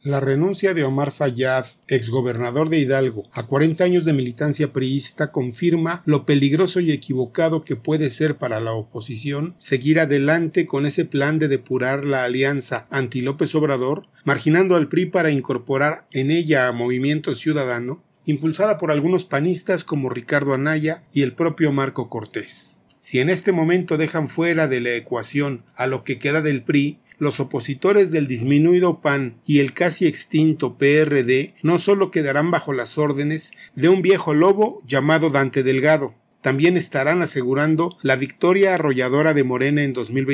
La renuncia de Omar Fayad, exgobernador de Hidalgo, a 40 años de militancia priista, confirma lo peligroso y equivocado que puede ser para la oposición seguir adelante con ese plan de depurar la alianza anti-López Obrador, marginando al PRI para incorporar en ella a Movimiento Ciudadano, impulsada por algunos panistas como Ricardo Anaya y el propio Marco Cortés. Si en este momento dejan fuera de la ecuación a lo que queda del PRI, los opositores del disminuido PAN y el casi extinto PRD no solo quedarán bajo las órdenes de un viejo lobo llamado Dante Delgado, también estarán asegurando la victoria arrolladora de Morena en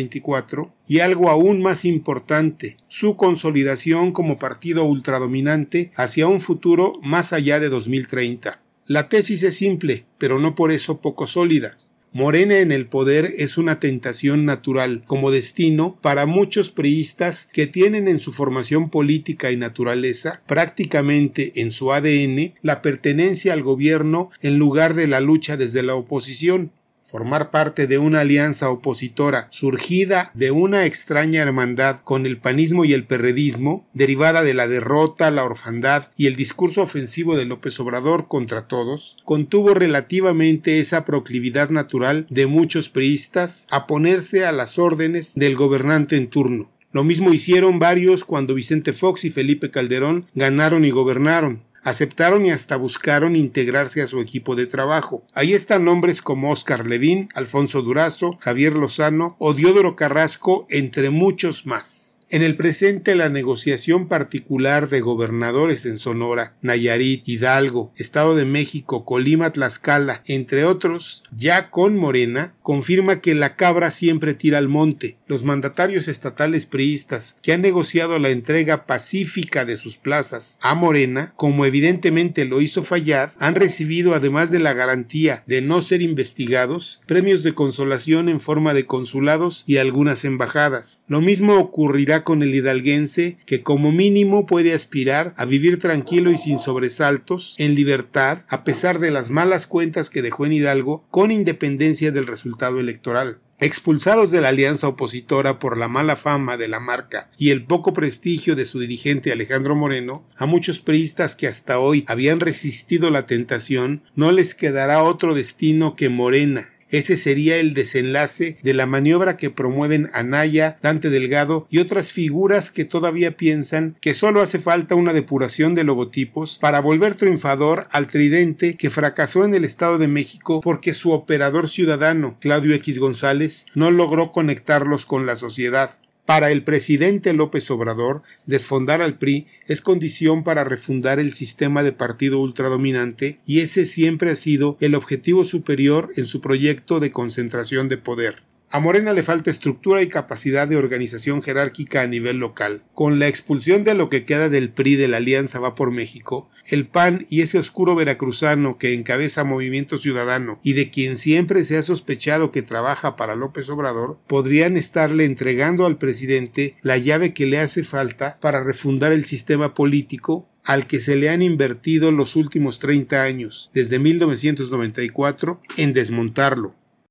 2024 y algo aún más importante, su consolidación como partido ultradominante hacia un futuro más allá de 2030. La tesis es simple, pero no por eso poco sólida. Morena en el poder es una tentación natural como destino para muchos priistas que tienen en su formación política y naturaleza, prácticamente en su ADN, la pertenencia al gobierno en lugar de la lucha desde la oposición. Formar parte de una alianza opositora surgida de una extraña hermandad con el panismo y el perredismo, derivada de la derrota, la orfandad y el discurso ofensivo de López Obrador contra todos, contuvo relativamente esa proclividad natural de muchos priistas a ponerse a las órdenes del gobernante en turno. Lo mismo hicieron varios cuando Vicente Fox y Felipe Calderón ganaron y gobernaron. Aceptaron y hasta buscaron integrarse a su equipo de trabajo. Ahí están nombres como Óscar Levín, Alfonso Durazo, Javier Lozano o Diodoro Carrasco, entre muchos más. En el presente, la negociación particular de gobernadores en Sonora, Nayarit, Hidalgo, Estado de México, Colima, Tlaxcala, entre otros, ya con Morena, confirma que la cabra siempre tira al monte. Los mandatarios estatales priistas que han negociado la entrega pacífica de sus plazas a Morena, como evidentemente lo hizo Fayad, han recibido, además de la garantía de no ser investigados, premios de consolación en forma de consulados y algunas embajadas. Lo mismo ocurrirá con el hidalguense, que como mínimo puede aspirar a vivir tranquilo y sin sobresaltos, en libertad, a pesar de las malas cuentas que dejó en Hidalgo, con independencia del resultado electoral. Expulsados de la alianza opositora por la mala fama de la marca y el poco prestigio de su dirigente Alejandro Moreno, a muchos priistas que hasta hoy habían resistido la tentación, no les quedará otro destino que Morena. Ese sería el desenlace de la maniobra que promueven Anaya, Dante Delgado y otras figuras que todavía piensan que solo hace falta una depuración de logotipos para volver triunfador al tridente que fracasó en el Estado de México porque su operador ciudadano, Claudio X González, no logró conectarlos con la sociedad. Para el presidente López Obrador, desfondar al PRI es condición para refundar el sistema de partido ultradominante y ese siempre ha sido el objetivo superior en su proyecto de concentración de poder. A Morena le falta estructura y capacidad de organización jerárquica a nivel local. Con la expulsión de lo que queda del PRI de la Alianza Va por México, el PAN y ese oscuro veracruzano que encabeza Movimiento Ciudadano y de quien siempre se ha sospechado que trabaja para López Obrador, podrían estarle entregando al presidente la llave que le hace falta para refundar el sistema político al que se le han invertido los últimos 30 años, desde 1994, en desmontarlo.